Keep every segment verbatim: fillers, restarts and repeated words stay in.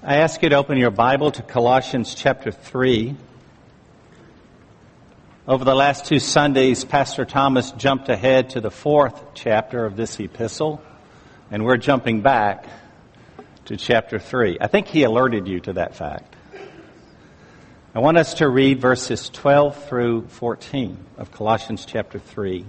I ask you to open your Bible to Colossians chapter three. Over the last two Sundays, Pastor Thomas jumped ahead to the fourth chapter of this epistle, and we're jumping back to chapter three. I think he alerted you to that fact. I want us to read verses twelve through fourteen of Colossians chapter three.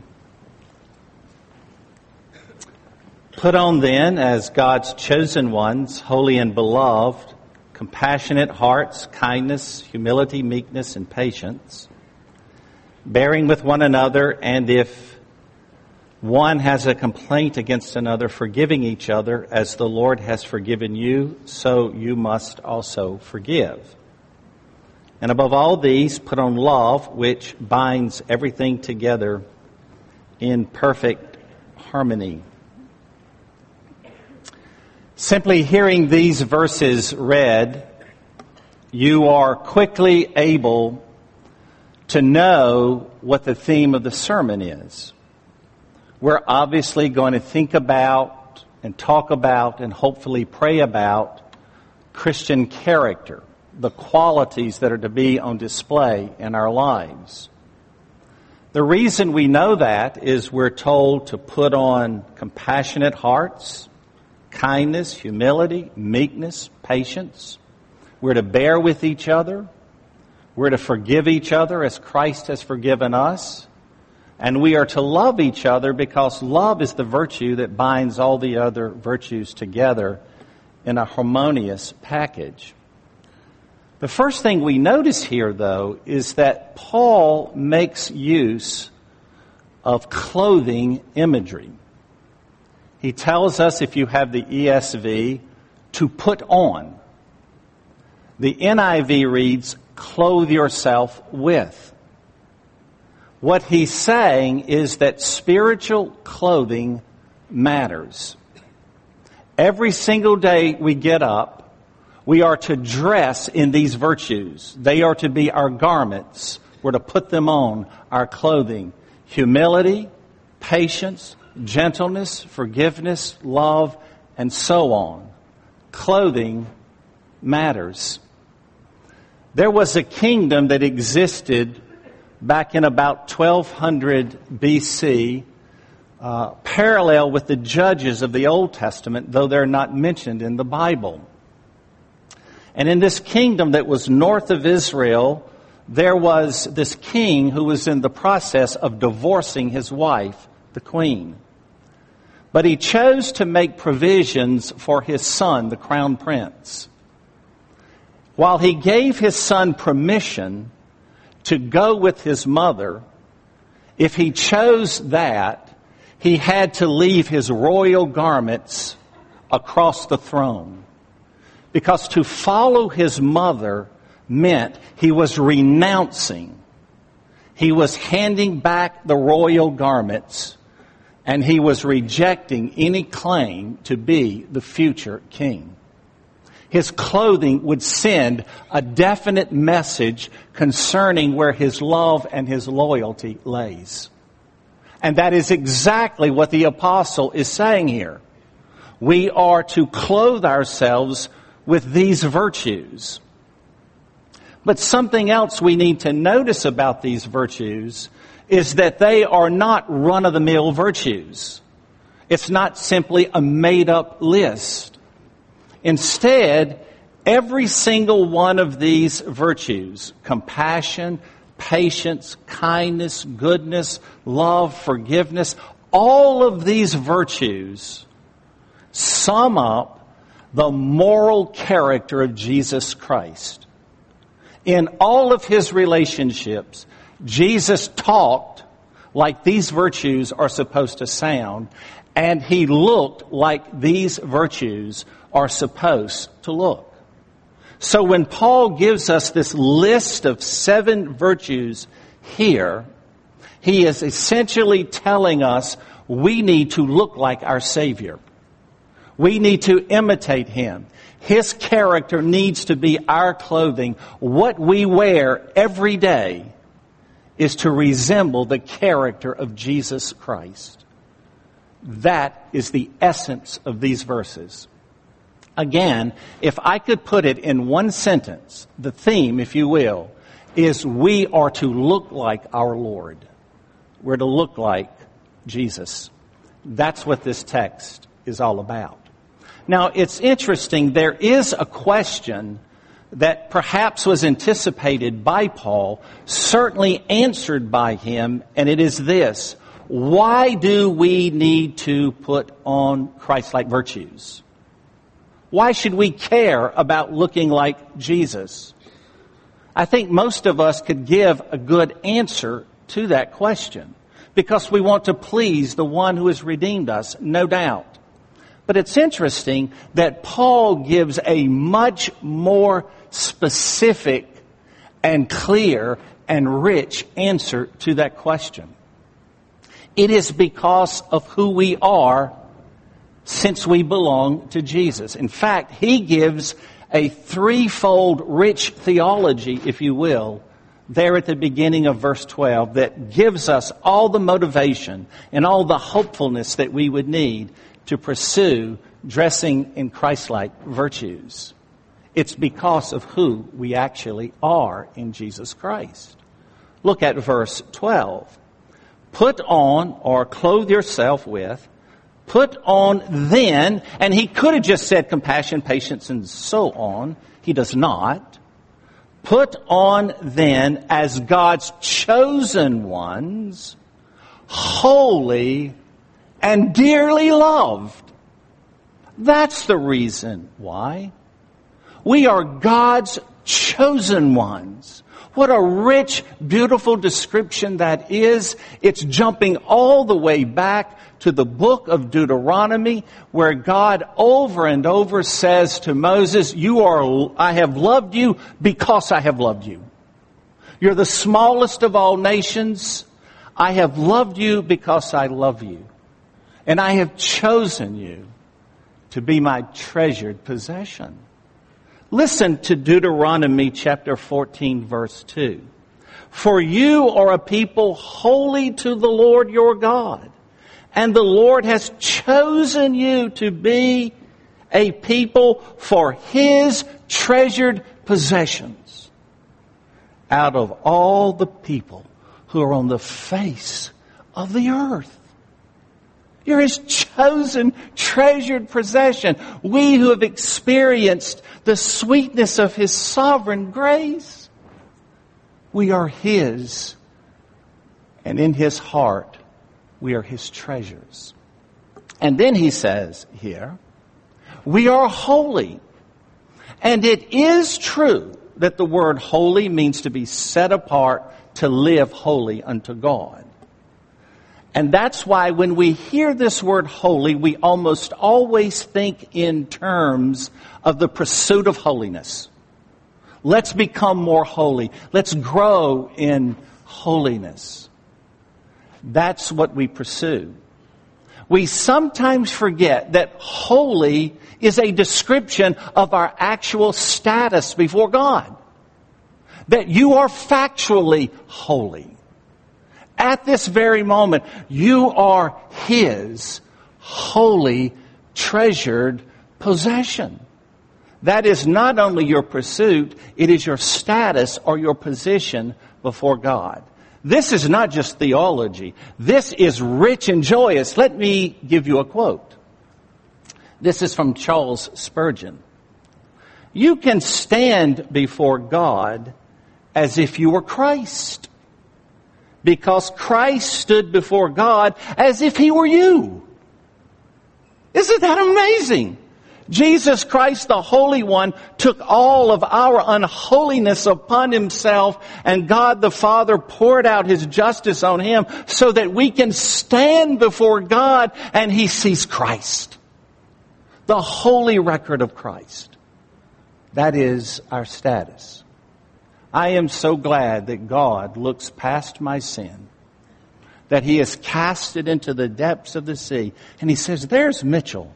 Put on then, as God's chosen ones, holy and beloved, compassionate hearts, kindness, humility, meekness, and patience, bearing with one another, and if one has a complaint against another, forgiving each other, as the Lord has forgiven you, so you must also forgive. And above all these, put on love, which binds everything together in perfect harmony. Simply hearing these verses read, you are quickly able to know what the theme of the sermon is. We're obviously going to think about and talk about and hopefully pray about Christian character, the qualities that are to be on display in our lives. The reason we know that is we're told to put on compassionate hearts, kindness, humility, meekness, patience. We're to bear with each other. We're to forgive each other as Christ has forgiven us. And we are to love each other because love is the virtue that binds all the other virtues together in a harmonious package. The first thing we notice here, though, is that Paul makes use of clothing imagery. He tells us, if you have the E S V, to put on. The N I V reads, clothe yourself with. What he's saying is that spiritual clothing matters. Every single day we get up, we are to dress in these virtues. They are to be our garments. We're to put them on, our clothing. Humility, patience, gentleness, forgiveness, love, and so on. Clothing matters. There was a kingdom that existed back in about twelve hundred B C, uh, parallel with the judges of the Old Testament, though they're not mentioned in the Bible. And in this kingdom that was north of Israel, there was this king who was in the process of divorcing his wife, the queen. But he chose to make provisions for his son, the crown prince. While he gave his son permission to go with his mother, if he chose that, he had to leave his royal garments across the throne. Because to follow his mother meant he was renouncing. He was handing back the royal garments, and he was rejecting any claim to be the future king. His clothing would send a definite message concerning where his love and his loyalty lays. And that is exactly what the apostle is saying here. We are to clothe ourselves with these virtues. But something else we need to notice about these virtues is that they are not run-of-the-mill virtues. It's not simply a made-up list. Instead, every single one of these virtues, compassion, patience, kindness, goodness, love, forgiveness, all of these virtues sum up the moral character of Jesus Christ. In all of his relationships, Jesus talked like these virtues are supposed to sound, and he looked like these virtues are supposed to look. So when Paul gives us this list of seven virtues here, he is essentially telling us we need to look like our Savior. We need to imitate him. His character needs to be our clothing. What we wear every day is to resemble the character of Jesus Christ. That is the essence of these verses. Again, if I could put it in one sentence, the theme, if you will, is we are to look like our Lord. We're to look like Jesus. That's what this text is all about. Now, it's interesting, there is a question that perhaps was anticipated by Paul, certainly answered by him, and it is this: why do we need to put on Christ-like virtues? Why should we care about looking like Jesus? I think most of us could give a good answer to that question, because we want to please the one who has redeemed us, no doubt. But it's interesting that Paul gives a much more specific and clear and rich answer to that question. It is because of who we are since we belong to Jesus. In fact, he gives a threefold rich theology, if you will, there at the beginning of verse twelve, that gives us all the motivation and all the hopefulness that we would need to pursue dressing in Christ-like virtues. It's because of who we actually are in Jesus Christ. Look at verse twelve. Put on, or clothe yourself with, put on then, and he could have just said compassion, patience, and so on. He does not. Put on then as God's chosen ones, holy and dearly loved. That's the reason why. We are God's chosen ones. What a rich, beautiful description that is. It's jumping all the way back to the book of Deuteronomy, where God over and over says to Moses, "You are, I have loved you because I have loved you. You're the smallest of all nations. I have loved you because I love you. And I have chosen you to be my treasured possession." Listen to Deuteronomy chapter fourteen, verse two. "For you are a people holy to the Lord your God, and the Lord has chosen you to be a people for His treasured possessions out of all the people who are on the face of the earth." You're His chosen, treasured possession. We who have experienced the sweetness of His sovereign grace, we are His. And in His heart, we are His treasures. And then He says here, we are holy. And it is true that the word holy means to be set apart, to live holy unto God. And that's why when we hear this word holy, we almost always think in terms of the pursuit of holiness. Let's become more holy. Let's grow in holiness. That's what we pursue. We sometimes forget that holy is a description of our actual status before God. That you are factually holy. At this very moment, you are His holy, treasured possession. That is not only your pursuit, it is your status or your position before God. This is not just theology. This is rich and joyous. Let me give you a quote. This is from Charles Spurgeon. "You can stand before God as if you were Christ, because Christ stood before God as if He were you." Isn't that amazing? Jesus Christ, the Holy One, took all of our unholiness upon Himself, and God the Father poured out His justice on Him so that we can stand before God and He sees Christ. The holy record of Christ. That is our status. I am so glad that God looks past my sin, that He has cast it into the depths of the sea, and He says, "There's Mitchell.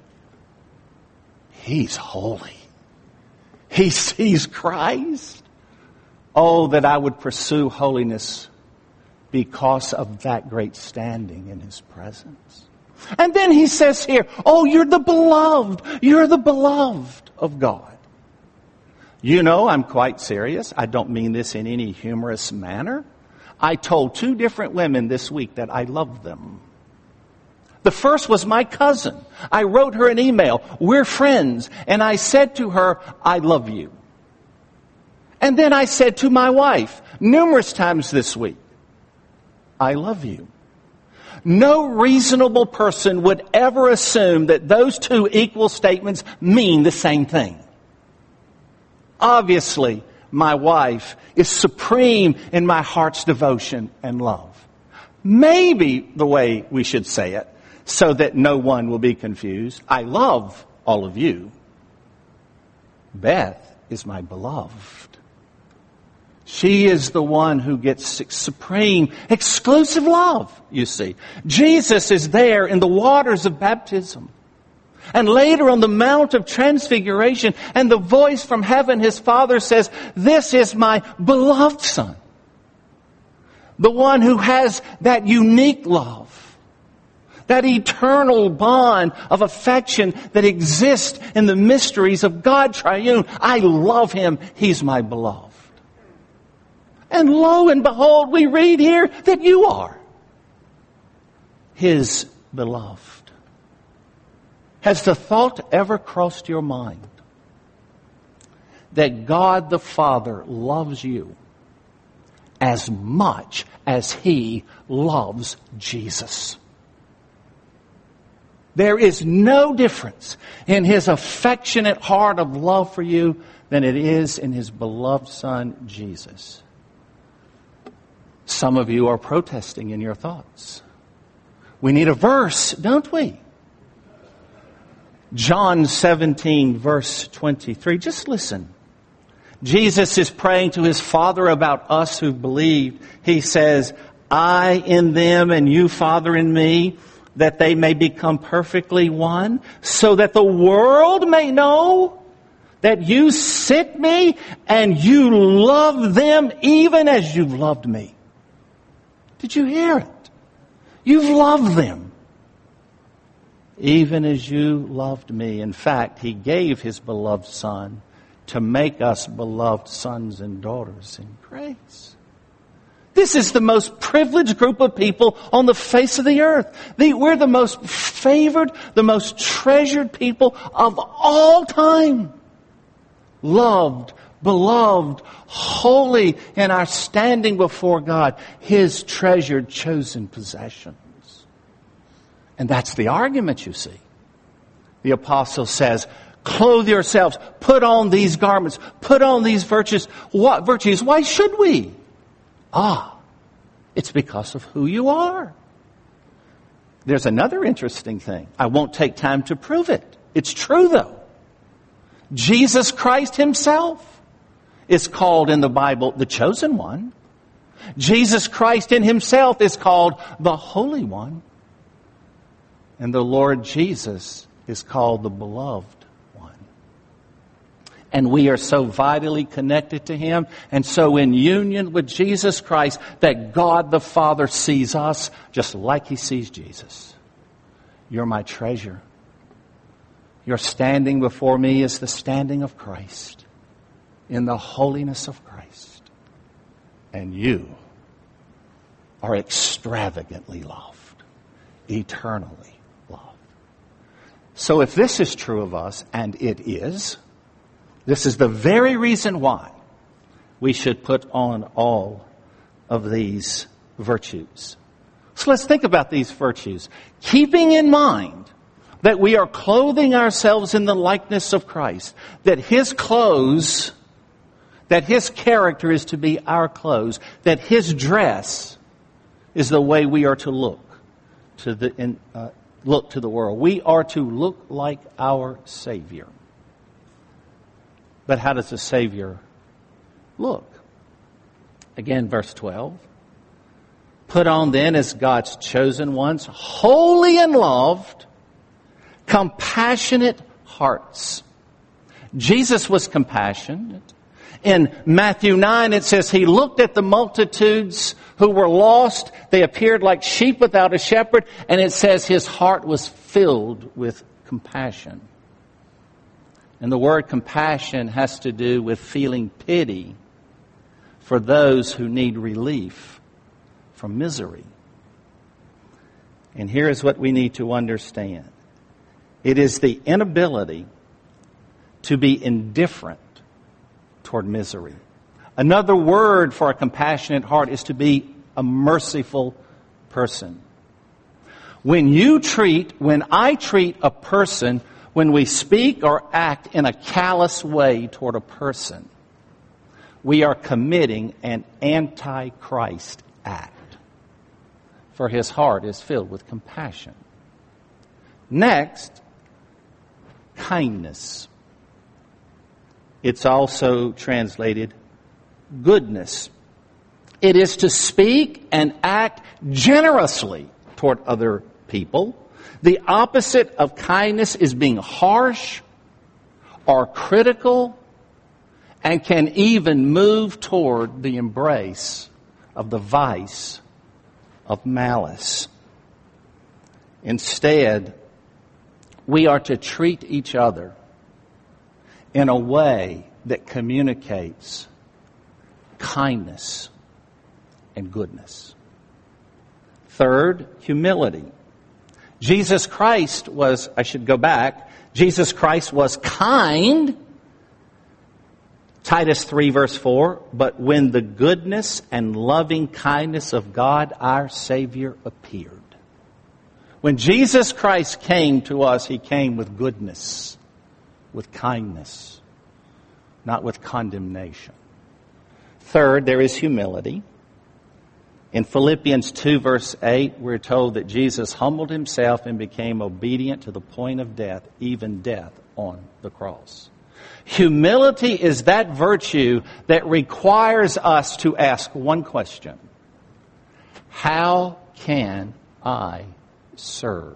He's holy. He sees Christ." Oh, that I would pursue holiness because of that great standing in His presence. And then he says here, oh, you're the beloved. You're the beloved of God. You know, I'm quite serious. I don't mean this in any humorous manner. I told two different women this week that I love them. The first was my cousin. I wrote her an email. We're friends. And I said to her, I love you. And then I said to my wife numerous times this week, I love you. No reasonable person would ever assume that those two equal statements mean the same thing. Obviously, my wife is supreme in my heart's devotion and love. Maybe the way we should say it, so that no one will be confused, I love all of you. Beth is my beloved. She is the one who gets supreme, exclusive love, you see. Jesus is there in the waters of baptism. And later on the Mount of Transfiguration, and the voice from heaven, his Father says, this is my beloved Son. The one who has that unique love. That eternal bond of affection that exists in the mysteries of God Triune. I love him. He's my beloved. And lo and behold, we read here that you are his beloved. Has the thought ever crossed your mind that God the Father loves you as much as he loves Jesus? There is no difference in his affectionate heart of love for you than it is in his beloved Son, Jesus. Some of you are protesting in your thoughts. We need a verse, don't we? John seventeen, verse twenty-three. Just listen. Jesus is praying to his Father about us who believed. He says, I in them and you, Father, in me, that they may become perfectly one, so that the world may know that you sent me and you love them even as you've loved me. Did you hear it? You've loved them even as you loved me. In fact, he gave his beloved Son to make us beloved sons and daughters in grace. This is the most privileged group of people on the face of the earth. The, we're the most favored, the most treasured people of all time. Loved, beloved, holy in our standing before God, his treasured, chosen possessions. And that's the argument, you see. The apostle says, clothe yourselves, put on these garments, put on these virtues. What virtues? Why should we? Ah, it's because of who you are. There's another interesting thing. I won't take time to prove it. It's true, though. Jesus Christ himself is called in the Bible the chosen one. Jesus Christ in himself is called the Holy One. And the Lord Jesus is called the Beloved One. And we are so vitally connected to him and so in union with Jesus Christ that God the Father sees us just like he sees Jesus. You're my treasure. Your standing before me is the standing of Christ in the holiness of Christ. And you are extravagantly loved, eternally loved. So if this is true of us, and it is, this is the very reason why we should put on all of these virtues. So let's think about these virtues. Keeping in mind that we are clothing ourselves in the likeness of Christ, that his clothes, that his character is to be our clothes, that his dress is the way we are to look to the in, uh, look to the world. We are to look like our Savior. But how does the Savior look? Again, verse twelve. Put on then as God's chosen ones, holy and loved, compassionate hearts. Jesus was compassionate. In Matthew nine, it says, he looked at the multitudes who were lost. They appeared like sheep without a shepherd. And it says his heart was filled with compassion. And the word compassion has to do with feeling pity for those who need relief from misery. And here is what we need to understand. It is the inability to be indifferent toward misery. Another word for a compassionate heart is to be a merciful person. When you treat, when I treat a person, when we speak or act in a callous way toward a person, we are committing an anti-Christ act. For his heart is filled with compassion. Next, kindness. It's also translated goodness. It is to speak and act generously toward other people. The opposite of kindness is being harsh or critical and can even move toward the embrace of the vice of malice. Instead, we are to treat each other in a way that communicates kindness and goodness. Third, humility. Jesus Christ was, I should go back, Jesus Christ was kind. Titus three verse four, but when the goodness and loving kindness of God our Savior appeared. When Jesus Christ came to us, He came with goodness, with kindness, not with condemnation. Third, there is humility. In Philippians two verse eight, we're told that Jesus humbled Himself and became obedient to the point of death, even death on the cross. Humility is that virtue that requires us to ask one question. How can I serve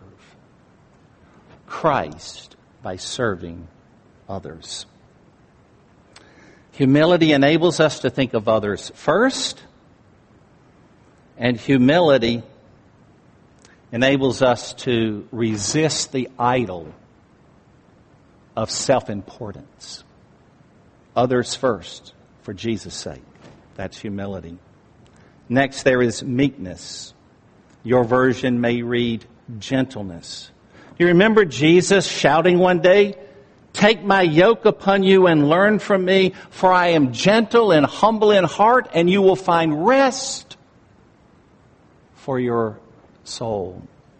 Christ by serving others? Humility enables us to think of others first, and humility enables us to resist the idol of self-importance. Others first, for Jesus' sake. That's humility. Next, there is meekness. Your version may read gentleness. You remember Jesus shouting one day, "Take my yoke upon you and learn from me, for I am gentle and humble in heart, and you will find rest for your soul."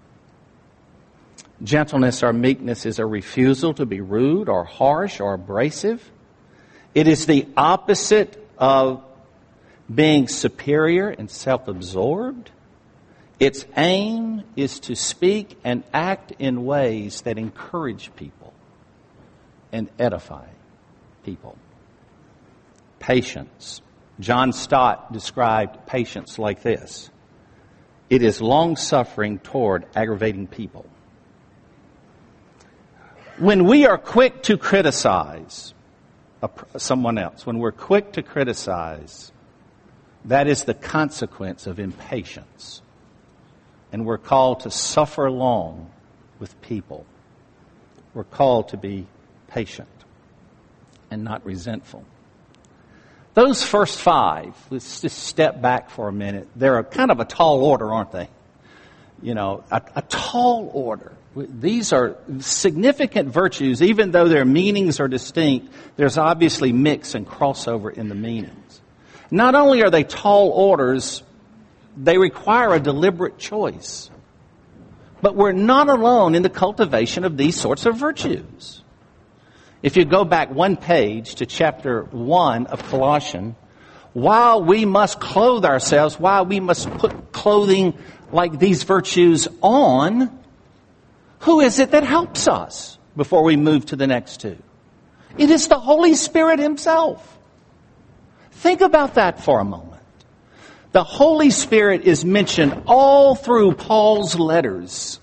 Gentleness or meekness is a refusal to be rude or harsh or abrasive. It is the opposite of being superior and self-absorbed. Its aim is to speak and act in ways that encourage people and edify people. Patience. John Stott described patience like this: it is long-suffering toward aggravating people. When we are quick to criticize a, someone else, when we're quick to criticize, that is the consequence of impatience. And we're called to suffer long with people. We're called to be patient and not resentful. Those first five, let's just step back for a minute. They're a, kind of a tall order, aren't they? You know, a, a tall order. These are significant virtues. Even though their meanings are distinct, there's obviously mix and crossover in the meanings. Not only are they tall orders, they require a deliberate choice. But we're not alone in the cultivation of these sorts of virtues. If you go back one page to chapter one of Colossians, while we must clothe ourselves, while we must put clothing like these virtues on, who is it that helps us before we move to the next two? It is the Holy Spirit Himself. Think about that for a moment. The Holy Spirit is mentioned all through Paul's letters,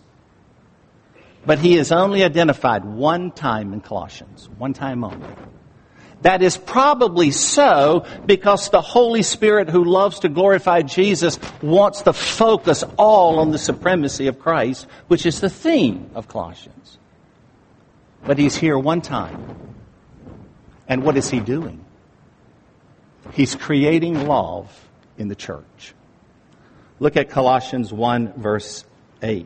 but He is only identified one time in Colossians, one time only. That is probably so because the Holy Spirit who loves to glorify Jesus wants to focus all on the supremacy of Christ, which is the theme of Colossians. But he's here one time. And what is he doing? He's creating love in the church. Look at Colossians one, verse eight.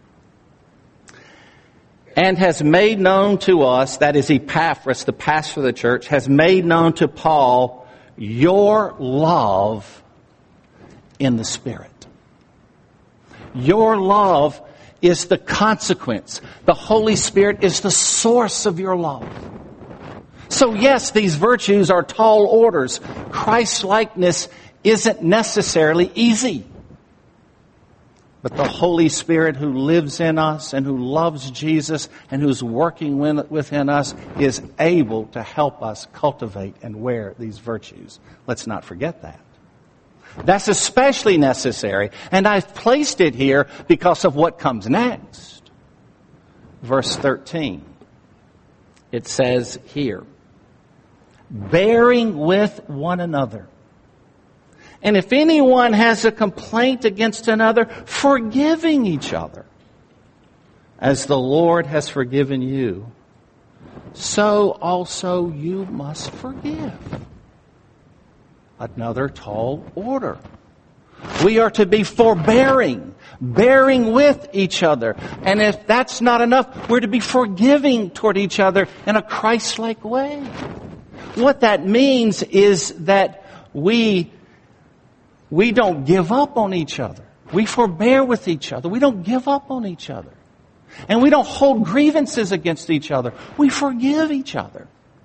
And has made known to us, that is Epaphras, the pastor of the church, has made known to Paul your love in the Spirit. Your love is the consequence. The Holy Spirit is the source of your love. So yes, these virtues are tall orders. Christ-likeness isn't necessarily easy. But the Holy Spirit who lives in us and who loves Jesus and who's working within us is able to help us cultivate and wear these virtues. Let's not forget that. That's especially necessary. And I've placed it here because of what comes next. Verse thirteen. It says here, bearing with one another. And if anyone has a complaint against another, forgiving each other. As the Lord has forgiven you, so also you must forgive. Another tall order. We are to be forbearing, bearing with each other. And if that's not enough, we're to be forgiving toward each other in a Christ-like way. What that means is that we We don't give up on each other. We forbear with each other. We don't give up on each other. And we don't hold grievances against each other. We forgive each other.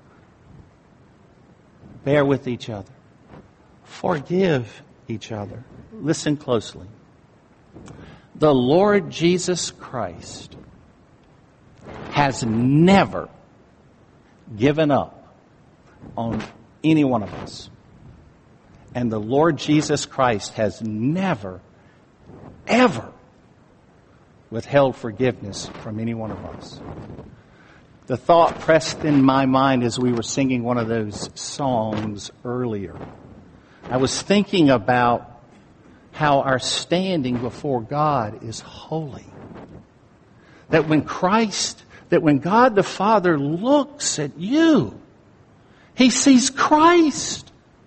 Bear with each other. Forgive each other. Listen closely. The Lord Jesus Christ has never given up on any one of us. And the Lord Jesus Christ has never, ever withheld forgiveness from any one of us. The thought pressed in my mind as we were singing one of those songs earlier. I was thinking about how our standing before God is holy. That when Christ, that when God the Father looks at you, He sees Christ.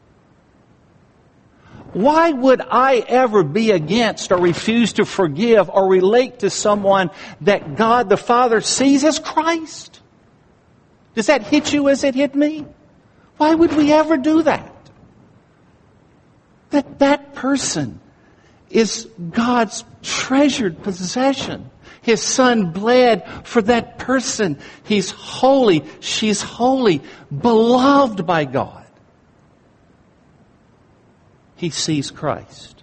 Why would I ever be against or refuse to forgive or relate to someone that God the Father sees as Christ? Does that hit you as it hit me? Why would we ever do that? That that person is God's treasured possession. His Son bled for that person. He's holy. She's holy. Beloved by God. He sees Christ.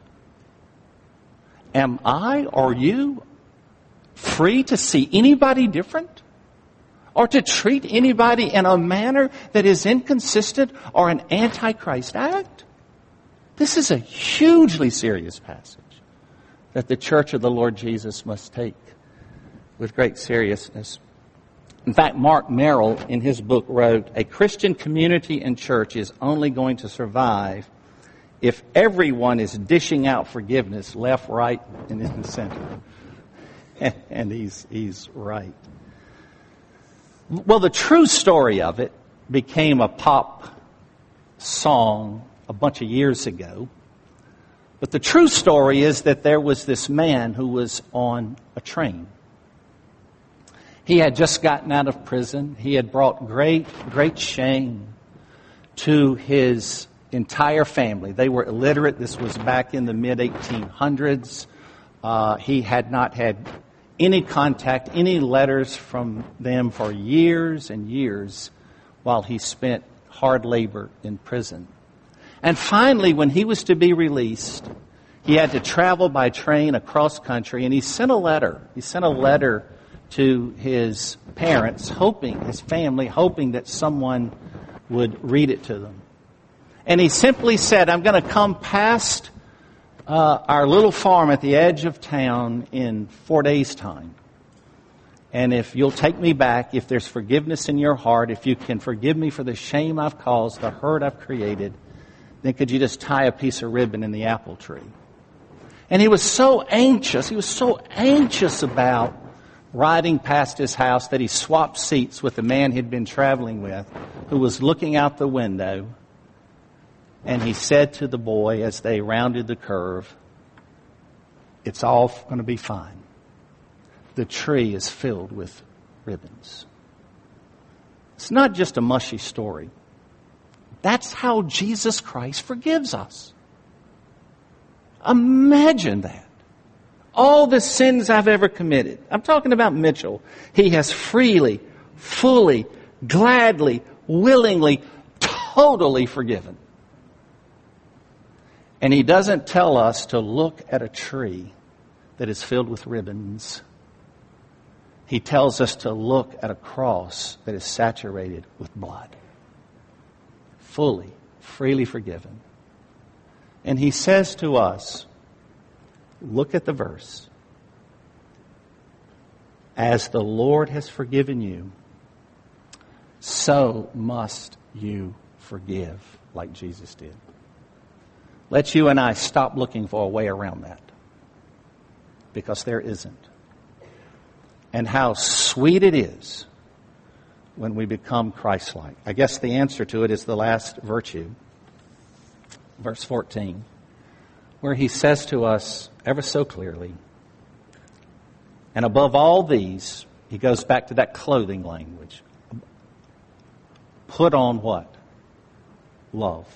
Am I or you free to see anybody different? Or to treat anybody in a manner that is inconsistent or an anti-Christ act? This is a hugely serious passage that the Church of the Lord Jesus must take with great seriousness. In fact, Mark Merrill in his book wrote, a Christian community and church is only going to survive if everyone is dishing out forgiveness left, right, and in the center. And he's he's right. Well, the true story of it became a pop song a bunch of years ago. But the true story is that there was this man who was on a train. He had just gotten out of prison. He had brought great, great shame to his entire family. They were illiterate. This was back in the mid eighteen hundreds. Uh, he had not had any contact, any letters from them for years and years while he spent hard labor in prison. And finally, when he was to be released, he had to travel by train across country, and he sent a letter. He sent a letter to his parents, hoping, his family, hoping that someone would read it to them. And he simply said, I'm going to come past uh, our little farm at the edge of town in four days' time. And if you'll take me back, if there's forgiveness in your heart, if you can forgive me for the shame I've caused, the hurt I've created, then could you just tie a piece of ribbon in the apple tree? And he was so anxious, he was so anxious about riding past his house that he swapped seats with the man he'd been traveling with, who was looking out the window. And he said to the boy as they rounded the curve, "It's all going to be fine. The tree is filled with ribbons." It's not just a mushy story. That's how Jesus Christ forgives us. Imagine that. All the sins I've ever committed. I'm talking about Mitchell. He has freely, fully, gladly, willingly, totally forgiven. And he doesn't tell us to look at a tree that is filled with ribbons. He tells us to look at a cross that is saturated with blood. Fully, freely forgiven. And he says to us, look at the verse. As the Lord has forgiven you, so must you forgive, like Jesus did. Let you and I stop looking for a way around that, because there isn't. And how sweet it is when we become Christ-like. I guess the answer to it is the last virtue, verse fourteen, where he says to us ever so clearly, and above all these, he goes back to that clothing language. Put on what? Love.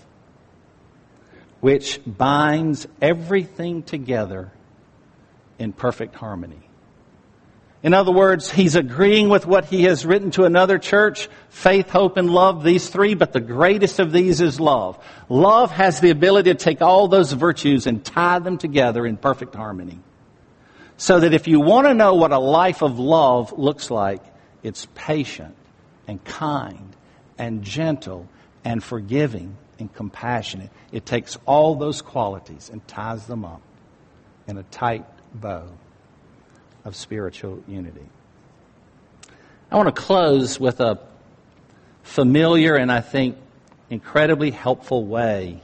Which binds everything together in perfect harmony. In other words, he's agreeing with what he has written to another church, faith, hope, and love, these three, but the greatest of these is love. Love has the ability to take all those virtues and tie them together in perfect harmony. So that if you want to know what a life of love looks like, it's patient and kind and gentle and forgiving and compassionate. It takes all those qualities and ties them up in a tight bow of spiritual unity. I want to close with a familiar and I think incredibly helpful way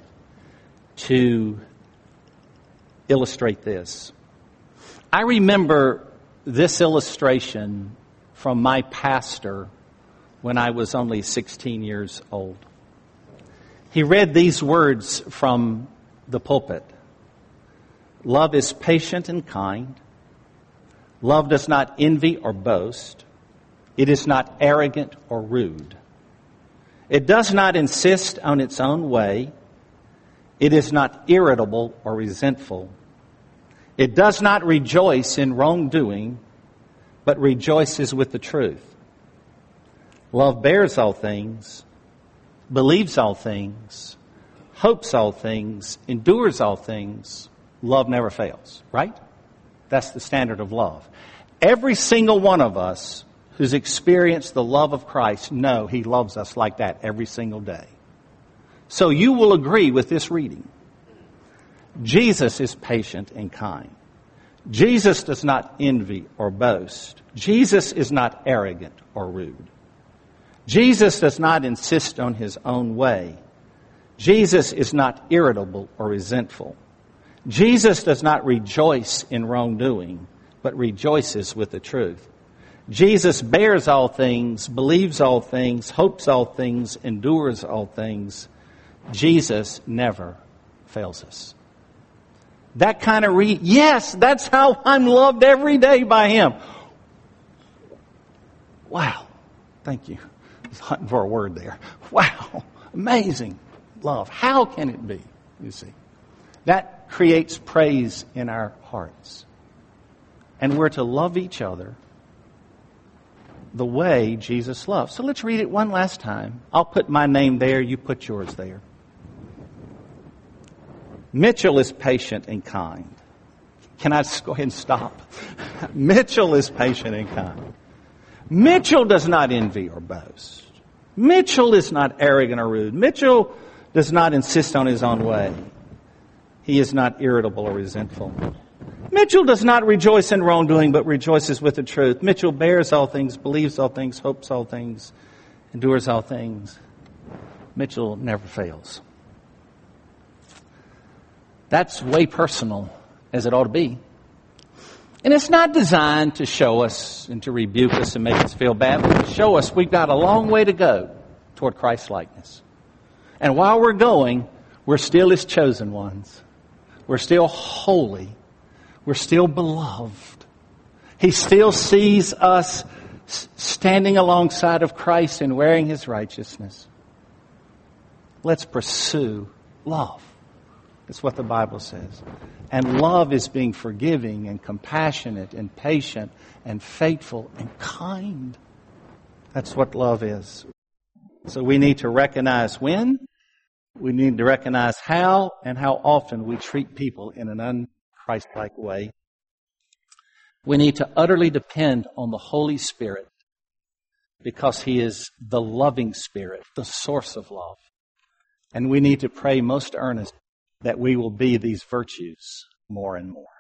to illustrate this. I remember this illustration from my pastor when I was only sixteen years old. He read these words from the pulpit. Love is patient and kind. Love does not envy or boast. It is not arrogant or rude. It does not insist on its own way. It is not irritable or resentful. It does not rejoice in wrongdoing, but rejoices with the truth. Love bears all things, believes all things, hopes all things, endures all things. Love never fails, right? That's the standard of love. Every single one of us who's experienced the love of Christ know He loves us like that every single day. So you will agree with this reading. Jesus is patient and kind. Jesus does not envy or boast. Jesus is not arrogant or rude. Jesus does not insist on His own way. Jesus is not irritable or resentful. Jesus does not rejoice in wrongdoing, but rejoices with the truth. Jesus bears all things, believes all things, hopes all things, endures all things. Jesus never fails us. That kind of re- yes, that's how I'm loved every day by Him. Wow. Thank you. I was hunting for a word there. Wow. Amazing love. How can it be? You see. That creates praise in our hearts. And we're to love each other the way Jesus loves. So let's read it one last time. I'll put my name there. You put yours there. Mitchell is patient and kind. Can I just go ahead and stop? Mitchell is patient and kind. Mitchell does not envy or boast. Mitchell is not arrogant or rude. Mitchell does not insist on his own way. He is not irritable or resentful. Mitchell does not rejoice in wrongdoing, but rejoices with the truth. Mitchell bears all things, believes all things, hopes all things, endures all things. Mitchell never fails. That's way personal, as it ought to be. And it's not designed to show us and to rebuke us and make us feel bad, but to show us we've got a long way to go toward Christ-likeness. And while we're going, we're still His chosen ones. We're still holy. We're still beloved. He still sees us standing alongside of Christ and wearing His righteousness. Let's pursue love. That's what the Bible says. And love is being forgiving and compassionate and patient and faithful and kind. That's what love is. So we need to recognize when, we need to recognize how, and how often we treat people in an un-Christ-like way. We need to utterly depend on the Holy Spirit because He is the loving Spirit, the source of love. And we need to pray most earnestly that we will be these virtues more and more.